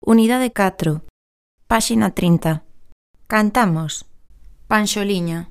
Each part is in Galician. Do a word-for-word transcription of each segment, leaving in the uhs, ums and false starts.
Unidade catro, páxina trinta. Cantamos. Panxoliña.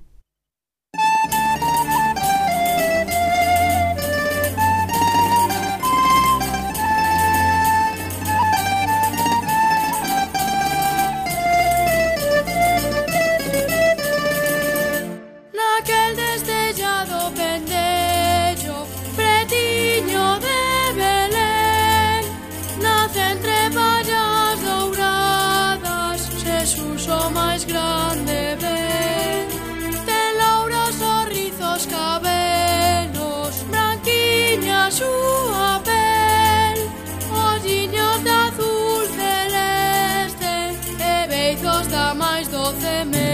Naquel destellado pendello, pretiño de Belén, nace entre pallas douradas, Xesús o máis grande ven. Ten louros os rizos cabelos, branquiña a súa pel, olliños de azul celeste e beizos da máis doce mel.